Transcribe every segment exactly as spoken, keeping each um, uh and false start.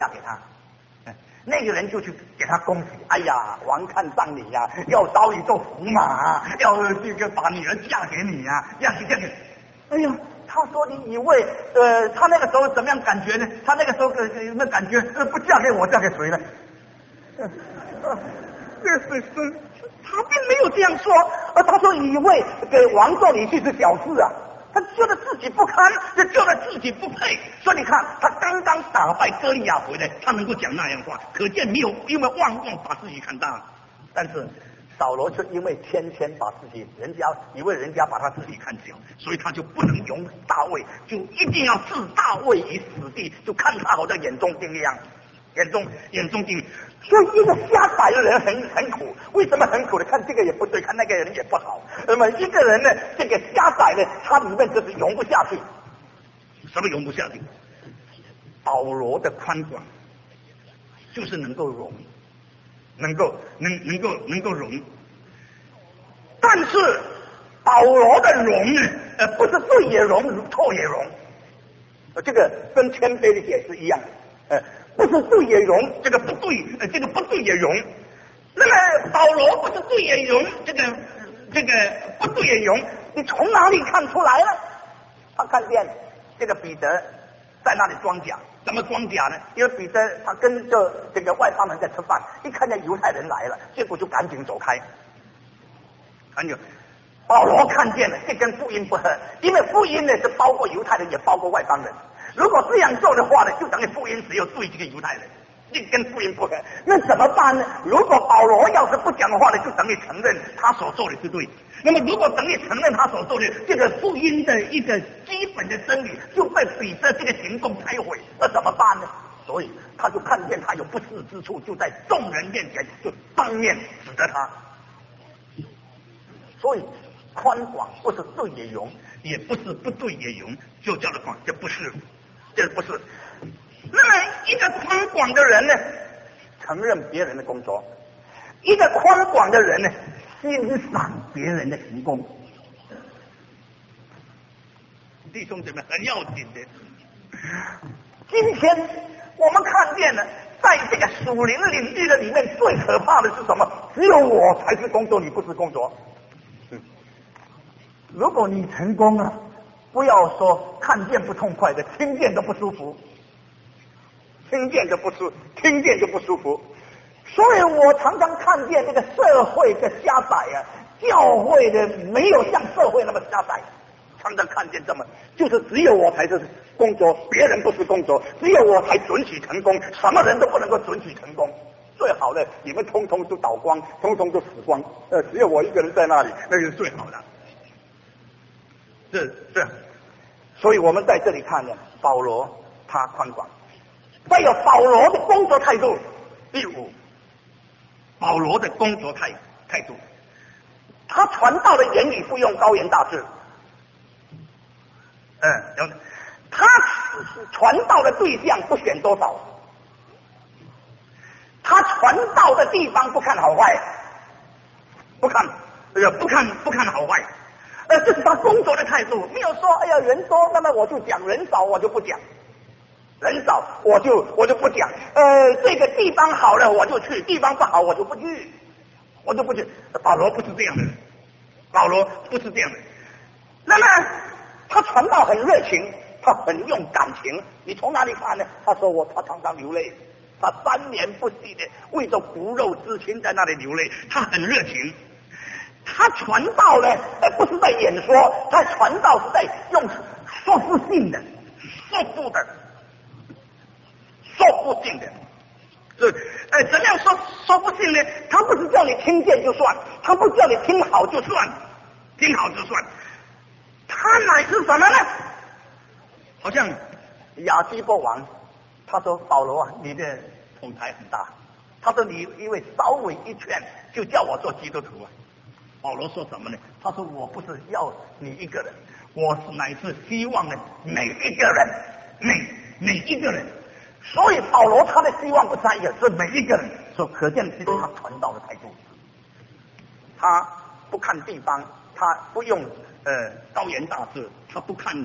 嫁给他。那个人就去给他恭喜，哎呀，王看上你呀、啊，要招一做驸马、啊，要这个把女儿嫁给你呀、啊，嫁给嫁给。哎呀，他说你以为呃，他那个时候怎么样感觉呢？他那个时候有没有感觉呃，不嫁给我，嫁给谁呢？这是是，他并没有这样说，而他说以为给王做女婿是小事啊。他觉得自己不堪，就觉得自己不配，所以你看，他刚刚打败歌利亚回来，他能够讲那样话，可见没有因为妄妄把自己看大。但是扫罗却因为天天把自己，人家以为人家把他自己看小，所以他就不能容大卫，就一定要置大卫于死地，就看他好像眼中钉一样，眼中眼中钉。所以一个瞎摆的人很很苦，为什么很苦呢？看这个也不对，看那个人也不好。那么一个人呢，这个瞎摆呢，他里面就是容不下去。什么容不下去？保罗的宽广，就是能够容，能够能能够能够容。但是保罗的容呢，呃，不是对也容，错也容。呃，这个跟谦卑的解释一样，呃。不是对也容，这个不对，呃，这个不对也容。那么保罗不是对也容，这个这个不对也容，你从哪里看出来了？他看见这个彼得在那里装假，怎么装假呢？因为彼得他跟着这个外邦人在吃饭，一看见犹太人来了，结果就赶紧走开。还有保罗看见了，这跟福音不合，因为福音呢是包括犹太人，也包括外邦人。如果这样做的话呢，就等于福音只有对这个犹太人，这跟福音不合。那怎么办呢？如果保罗要是不讲的话呢，就等于承认他所做的是对。那么如果等于承认他所做的这个福音的一个基本的真理就被彼得这个行动拆毁，那怎么办呢？所以他就看见他有不是之处，就在众人面前就当面指责他。所以宽广不是对也容，也不是不对也容，就叫做宽，这不是。这不是。那么一个宽广的人呢，承认别人的工作；一个宽广的人呢，欣赏别人的成功。弟兄姊妹，很要紧的。今天我们看见了，在这个属灵领域的里面，最可怕的是什么？只有我才是工作，你不是工作。嗯，如果你成功了，不要说看见不痛快的，听见都不舒服，听见就不舒，听见就不舒服。所以我常常看见这个社会的狭窄啊，教会的没有像社会那么狭窄。常常看见这么，就是只有我才是工作，别人不是工作，只有我才准许成功，什么人都不能够准许成功。最好的，你们通通都倒光，通通都死光，呃，只有我一个人在那里，那个是最好的。是是，所以我们在这里看见保罗他宽广，再有保罗的工作态度。第五，保罗的工作态态度，他传道的言语不用高言大志，嗯，他传道的对象不选多少，他传道的地方不看好坏，不看呃不看不看好坏。呃，这是他工作的态度，没有说哎呀人多，那么我就讲；人少我就不讲，人少我就我就不讲。呃，这个地方好了我就去，地方不好我就不去，我就不去。保罗不是这样的人，保罗不是这样的人。那么他传道很热情，他很用感情。你从哪里看呢？他说我他常常流泪，他三年不息的为着骨肉之亲在那里流泪，他很热情。他传道呢，呃，不是在演说，他传道是在用说服性的、说服的、说服性的。是，呃，怎么样说说服性呢？他不是叫你听见就算，他不叫你听好就算，听好就算。他乃是什么呢？好像亚基波王，他说保罗啊，你的统台很大，他说你因为稍微一劝，就叫我做基督徒啊。保罗说什么呢？他说我不是要你一个人，我是乃是希望呢每一个人，每每一个人。所以保罗他的希望不是他一个，是每一个人。所以可见这是他传道的态度。他不看地方，他不用呃高言大志，他不看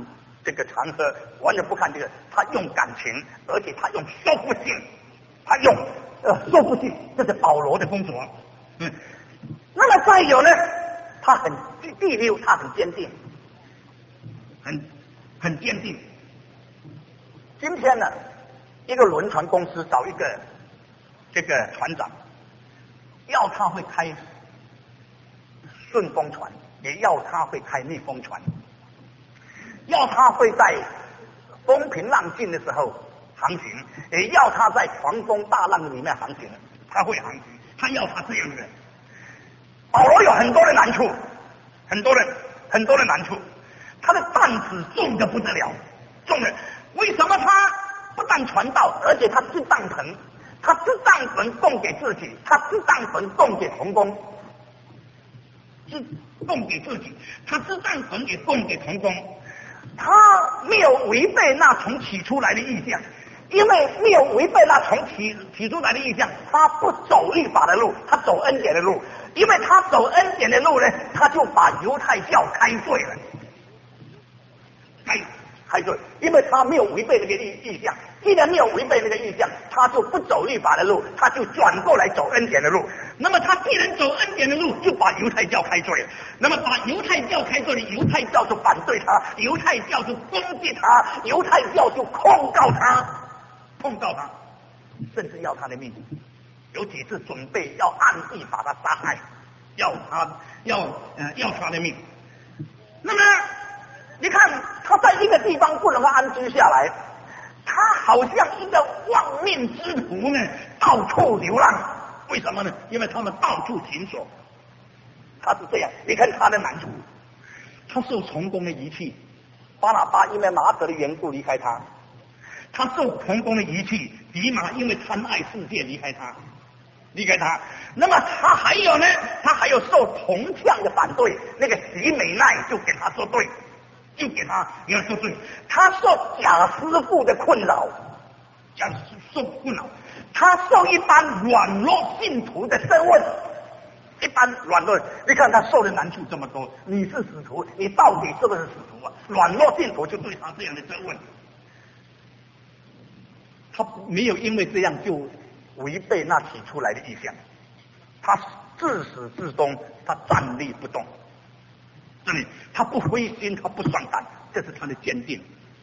这个场合完全不看这个，他用感情，而且他用说服性，他用呃说服性，这是保罗的工作。嗯，那么再有呢，他很第六，他很坚定，很很坚定。今天呢，一个轮船公司找一个这个船长，要他会开顺风船，也要他会开逆风船。要他会在风平浪静的时候航行，也要他在狂风大浪里面航行，他会航行，他要他这样的人。保罗有很多的难处，很多人很多的难处，他的担子重的不得了，重的。为什么他不但传道，而且他支帐篷，他支帐篷供给自己，他支帐篷供给同工，是供给自己，他支帐篷也供给同工。他没有违背那从起出来的意向，因为没有违背那从起起出来的意向，他不走律法的路，他走恩典的路。因为他走恩典的路呢，他就把犹太教开罪了，开开罪，因为他没有违背那个意意向。既然没有违背那个意向，他就不走律法的路，他就转过来走恩典的路。那么他既然走恩典的路，就把犹太教开罪了。那么把犹太教开罪了，犹太教就反对他，犹太教就攻击他，犹太教就控告他，控告他，甚至要他的命。有几次准备要暗地把他杀害，要他要呃要他的命。那么你看他在一个地方不能够安居下来，他好像一个亡命之徒呢，到处流浪。为什么呢？因为他们到处寻索。他是这样，你看他的难处，他受同工的遗弃，巴拿巴因为马可的缘故离开他，他受同工的遗弃，迪马因为贪爱世界离开他。离开他，那么他还有呢？他还有受铜匠的反对，那个喜美奈就给他说对，就给他给他说对。他受假师傅的困扰，假受困扰，他受一般软弱信徒的审问，一般软弱。你看他受的难处这么多，你是使徒，你到底是不是使徒啊？软弱信徒就对他这样的审问，他没有因为这样就违背那起出来的意向，他自始至终他站立不动，这里他不灰心，他不伤胆，这是他的坚定，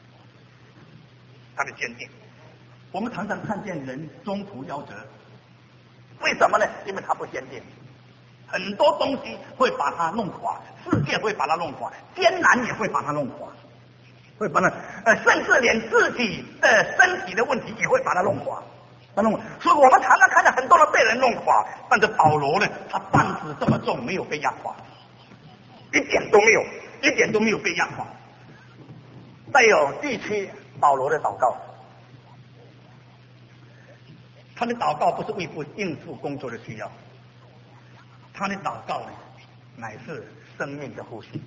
他的坚定。我们常常看见人中途夭折，为什么呢？因为他不坚定，很多东西会把他弄垮，世界会把他弄垮，艰难也会把他弄垮，会把他呃，甚至连自己的身体的问题也会把他弄垮。所以我们常常看到很多人被人弄垮，但是保罗呢，他担子这么重，没有被压垮，一点都没有，一点都没有被压垮。再有第七，保罗的祷告，他的祷告不是为付应付工作的需要，他的祷告呢，乃是生命的呼吸，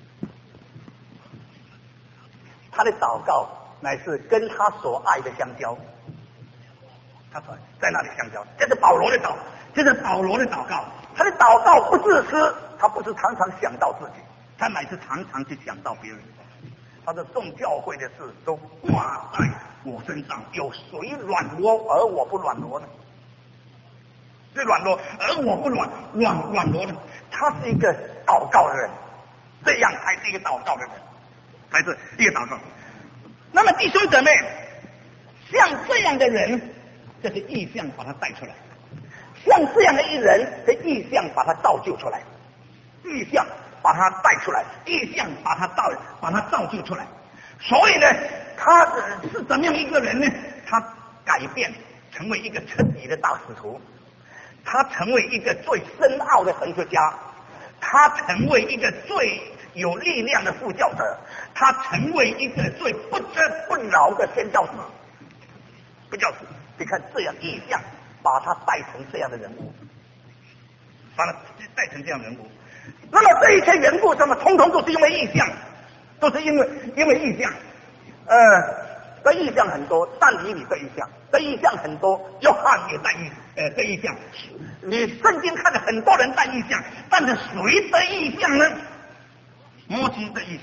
他的祷告乃是跟他所爱的相交。他说在那里相交，这是保罗的祷，这是保罗的祷告。他的祷告不自私，他不是常常想到自己，他乃是常常去想到别人。他的众教会的事都挂在我身上，有谁软弱而我不软弱呢？谁软弱而我不软软软弱呢？他是一个祷告的人，这样才是一个祷告的人，才是一个祷告。那么弟兄姊妹，像这样的人，这是意象把他带出来，像这样的一人，这意象把他造就出来，意象把他带出来，意象把他造把他造就出来。所以呢，他是怎么样一个人呢？他改变，成为一个彻底的大使徒，他成为一个最深奥的神学家，他成为一个最有力量的布教者，他成为一个最不折不挠的宣教士。布教士，你看这样意象把他带成这样的人物，把他带成这样的人物。那么这一切缘故，什么通通都是因为意象，都是因为因为意象。呃，这意象很多，但以理这意象，这意象很多，约翰也带意呃这意象。你圣经看了很多人带意象，但是谁的意象呢？摩西的意象，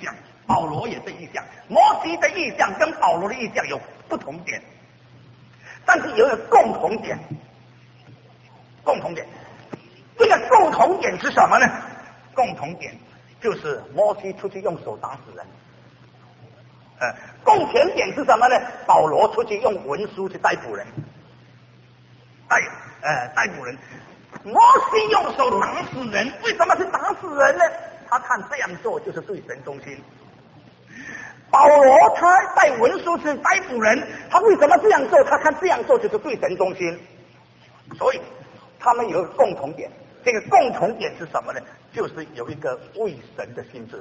保罗也是异象，摩西的异象跟保罗的异象有不同点，但是有一个共同点，共同点，这个共同点是什么呢？共同点就是摩西出去用手打死人，呃，共同点是什么呢？保罗出去用文书去逮捕人，逮呃逮捕人。摩西用手打死人，为什么是打死人呢？他看这样做就是对神忠心。保罗他带文书去逮捕人，他为什么这样做？他看这样做就是对神忠心。所以他们有一个共同点，这个共同点是什么呢？就是有一个为神的心智，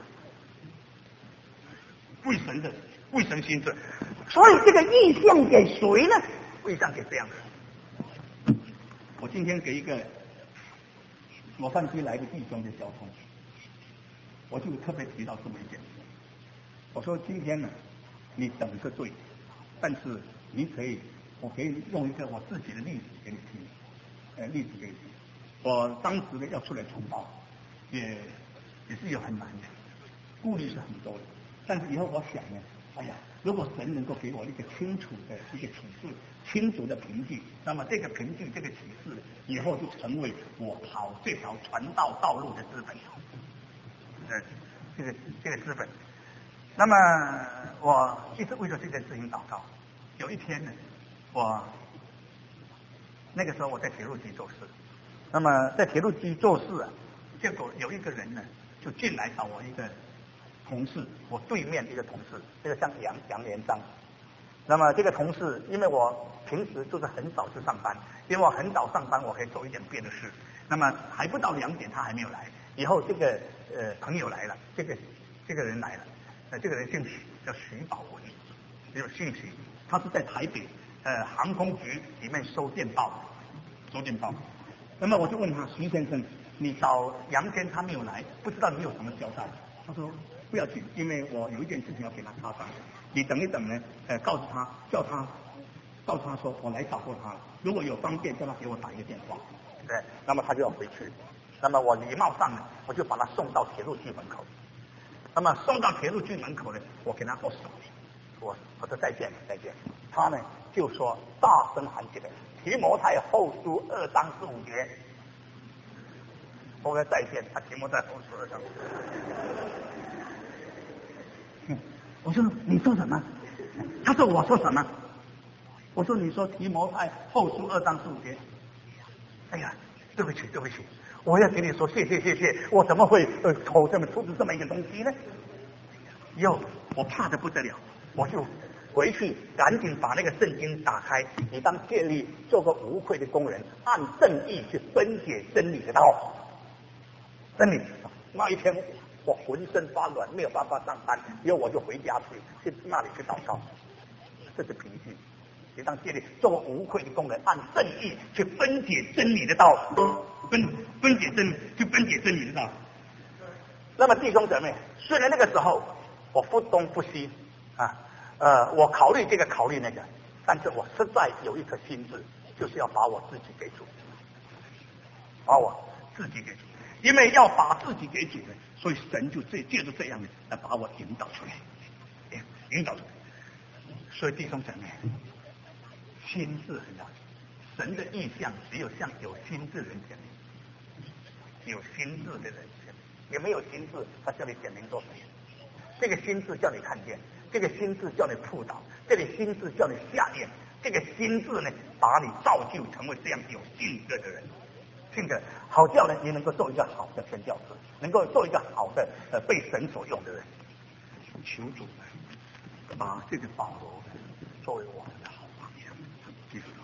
为神的为神心智。所以这个意向给谁呢？意向给这样的。我今天给一个洛杉矶来的弟兄的交通，我就特别提到这么一件事。我说今天呢，你等个队，但是你可以，我可以用一个我自己的例子给你听，呃，例子给你听。我当时呢要出来传道，也也是有很难的，顾虑是很多的。但是以后我想呢，哎呀，如果神能够给我一个清楚的一个启示，清楚的凭据，那么这个凭据、这个启示，以后就成为我跑这条传道道路的资本。呃，这个这个资本。那么我一直为了这件事情祷告。有一天呢，我那个时候我在铁路局做事，那么在铁路局做事啊，结果有一个人呢就进来找我一个同事，我对面一个同事，这个叫杨杨连章。那么这个同事，因为我平时就是很早去上班，因为我很早上班，我可以做一点别的事。那么还不到两点，他还没有来。以后这个呃朋友来了，这个这个人来了。呃，这个人姓许，叫徐宝文，有姓许，他是在台北呃航空局里面收电报，收电报。那么我就问他，徐先生，你找杨坚他没有来，不知道你有什么交代？他说不要紧，因为我有一件事情要给他插上，你等一等呢，呃，告诉他，叫他，告诉他说我来找过他了，如果有方便，叫他给我打一个电话。对，那么他就要回去，那么我礼貌上呢，我就把他送到铁路局门口。那么送到铁路局门口呢，我给他握手，我我说再见再见。他呢就说大声喊起来，提摩太后书二章十五节。我说再见，他提摩太后书二章。我说你说什么？他说我说什么？我说你说提摩太后书二章十五节。哎呀，对不起对不起。我要跟你说谢谢谢谢，我怎么会呃口这么出自这么一个东西呢？哟，我怕得不得了，我就回去赶紧把那个圣经打开，你当建立做个无愧的工人，按正义去分解真理的道。真理那一天我浑身发软，没有办法上班，以后我就回家去去那里去祷告，这是凭据。你当建立做个无愧的工人，按正义去分解真理的道。分分解真去分解真理的道。那么弟兄姊妹，虽然那个时候我不东不西啊，呃，我考虑这个考虑那个，但是我实在有一颗心志，就是要把我自己给主，把我自己给主，因为要把自己给主呢，所以神就这借着这样来把我引导出来，引导出来。所以弟兄姊妹，心智很要紧。神的意象只有向有心智人显明，有心智的人显明。有没有心智，他叫你显明做什么？这个心智叫你看见，这个心智叫你扑倒，这个心智叫你下咽，这个心智呢，把你造就成为这样有性格的人。性格好叫呢，你能够做一个好的宣教士，能够做一个好的呃被神所用的人。求主把这个保罗作为我们的好榜样，记住。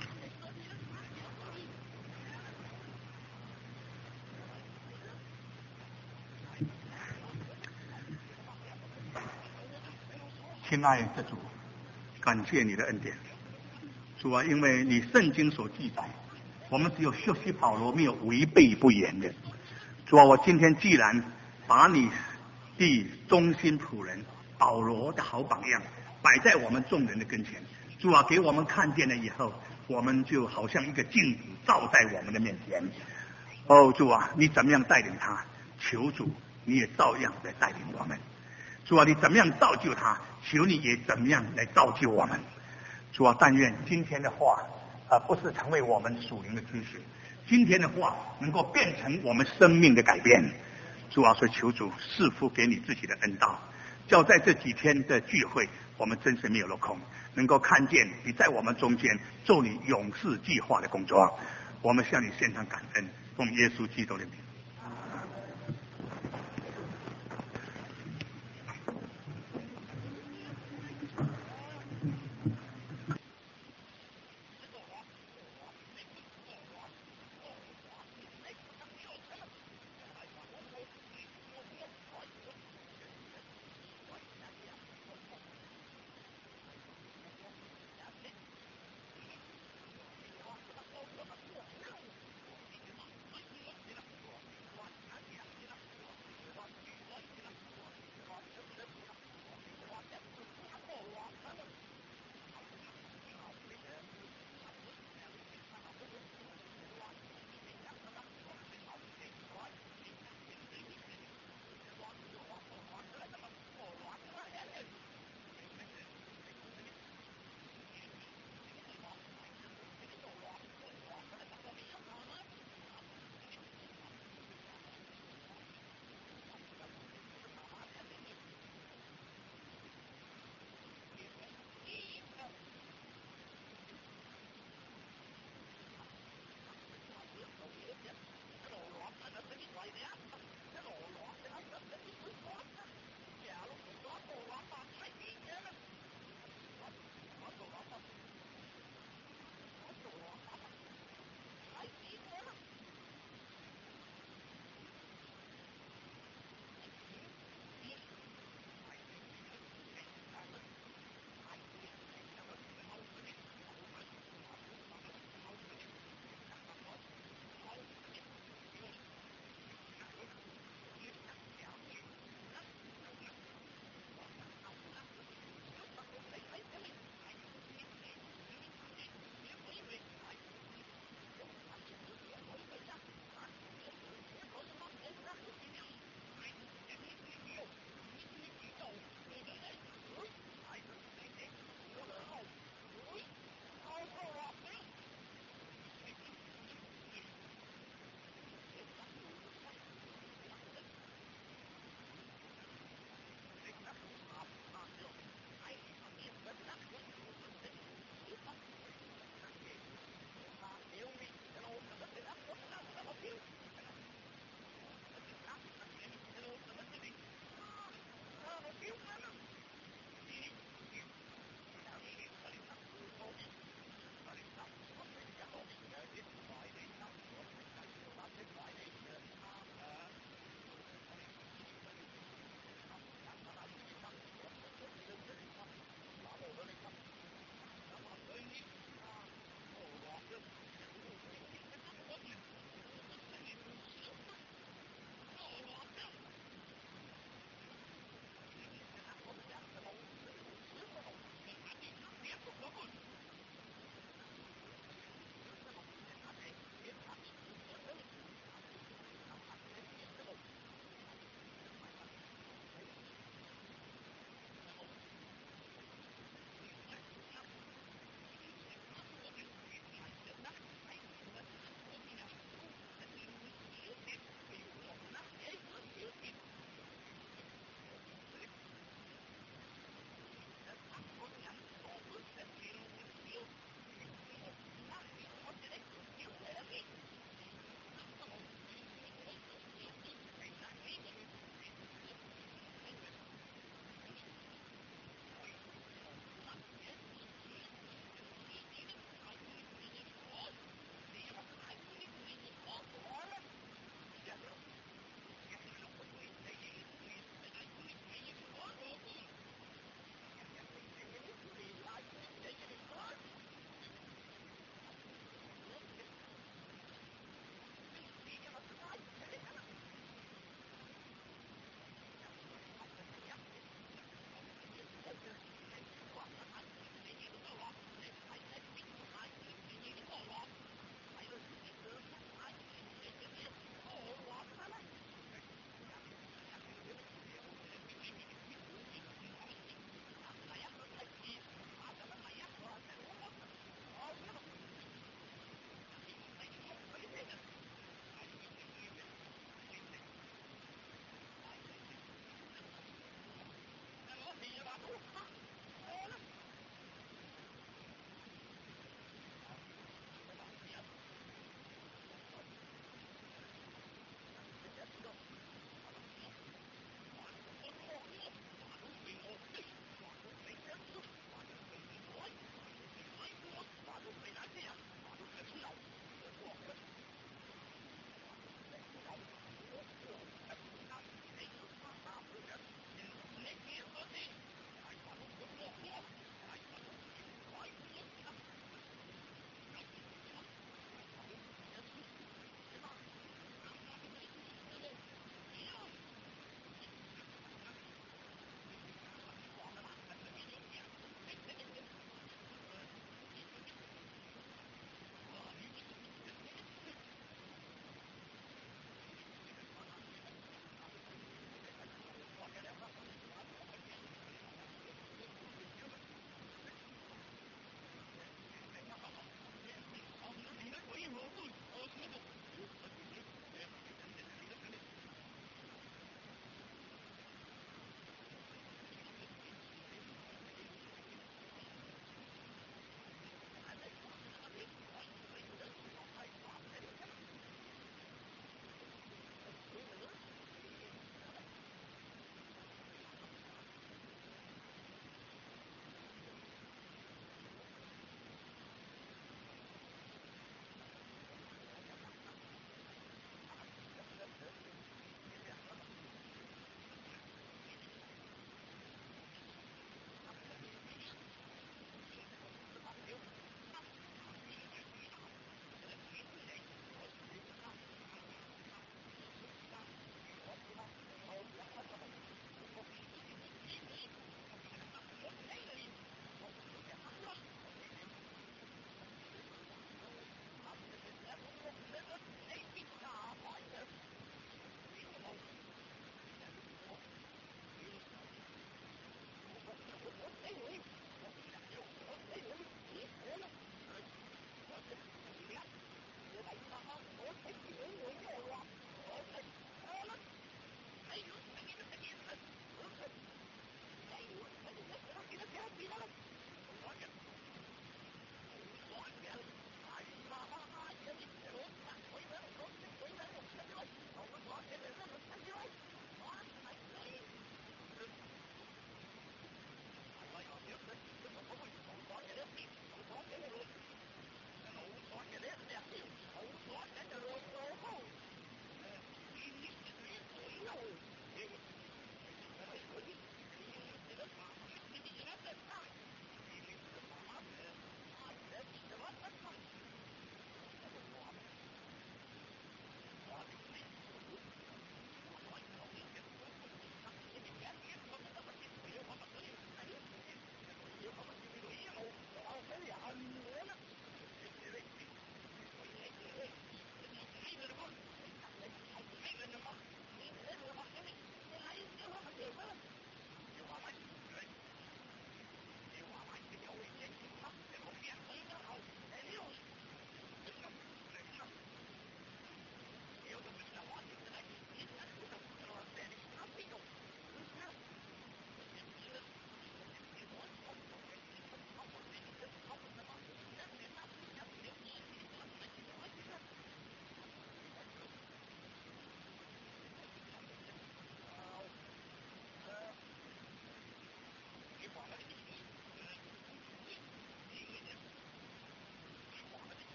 亲爱的主，感谢你的恩典，主啊，因为你圣经所记载，我们只有学习保罗，没有违背不言的。主啊，我今天既然把你的忠心仆人保罗的好榜样摆在我们众人的跟前，主啊，给我们看见了以后，我们就好像一个镜子照在我们的面前。哦，主啊，你怎么样带领他？求主，你也照样在带领我们。 主啊，你怎么样造就他，求你也怎么样来造就我们。主啊，但愿今天的话呃，不是成为我们属灵的知识，今天的话能够变成我们生命的改变。主啊，所以求主赐福给你自己的恩道，叫在这几天的聚会，我们真是没有落空，能够看见你在我们中间做你永世计划的工作。我们向你献上感恩，奉耶稣基督的名。